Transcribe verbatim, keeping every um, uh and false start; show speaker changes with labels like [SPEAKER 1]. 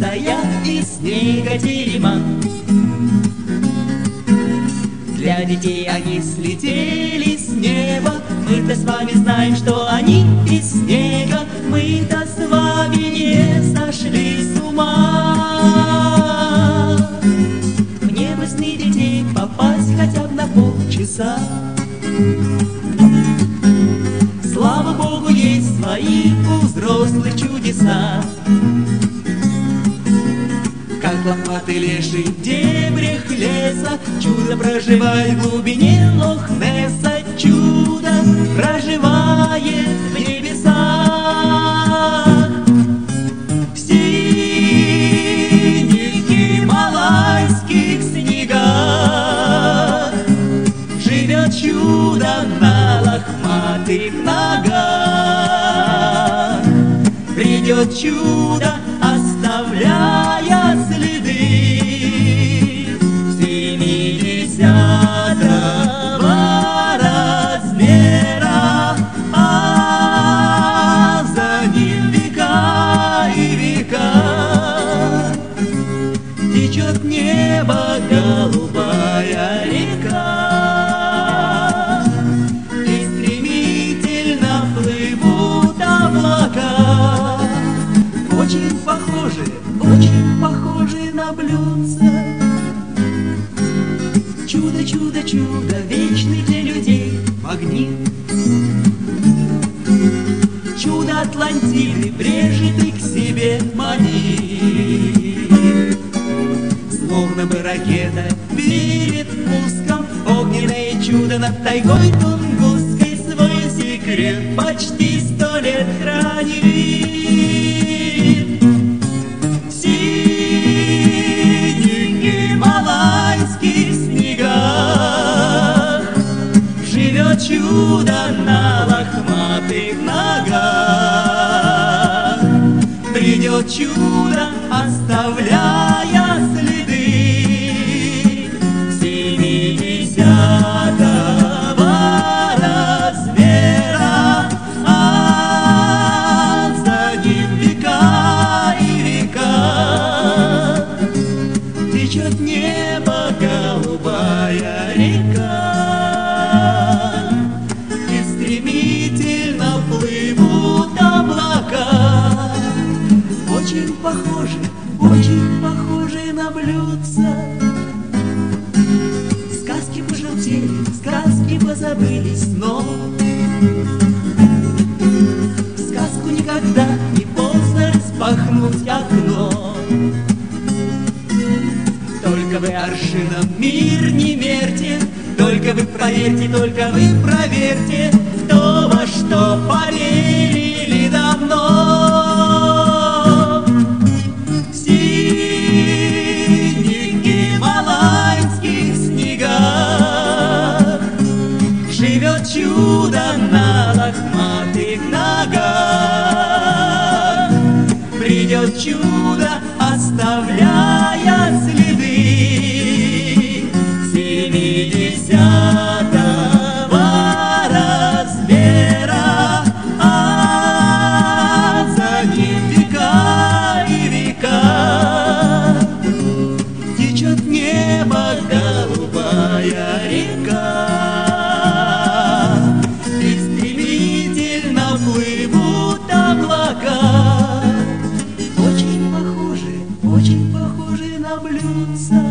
[SPEAKER 1] стоят из снега терема. Для детей они слетели с неба. Мы-то с вами знаем, что они из снега. Мы-то с вами не сошли с ума. В небо сны детей попасть хотя бы на полчаса. Слава Богу, есть свои у взрослых чудеса. Как лохматый леший в дебрях леса, чудо проживает в глубине Лох-Несса. Чудо проживает в небесах. В синих гималайских снегах живет чудо на лохматых ногах. Придет чудо, оставляя следы семидесятого размера, а за ним века и века. Течет небо голубая река, и стремительно плывут облака. Очень похожи, очень похожи на блюдца. Чудо, чудо, чудо, вечный для людей магнит. Чудо Атлантиды брежет и к себе манит. Словно бы ракета перед пуском, огненное чудо над тайгой тунгусской свой секрет почти сто лет хранит. Чудо на лохматых ногах. Придет чудо, оставляя следы семидесятого размера, а за ним века и века. Течет небо голубая река, стремительно плывут облака. Очень похожи, очень похожи на блюдца. Сказки пожелтели, сказки позабылись, но в сказку никогда не поздно распахнуть окно. Только вы аршином мир не мерьте, только вы проверьте, только вы проверьте то, во что поверили давно. В синих гималайских снегах живет чудо на лохматых ногах. Придет чудо, оставляя следы семидесятого размера, а за ним века и века. Течет небо голубая река, и стремительно плывут облака. Очень похожи, очень похожи на блюдца.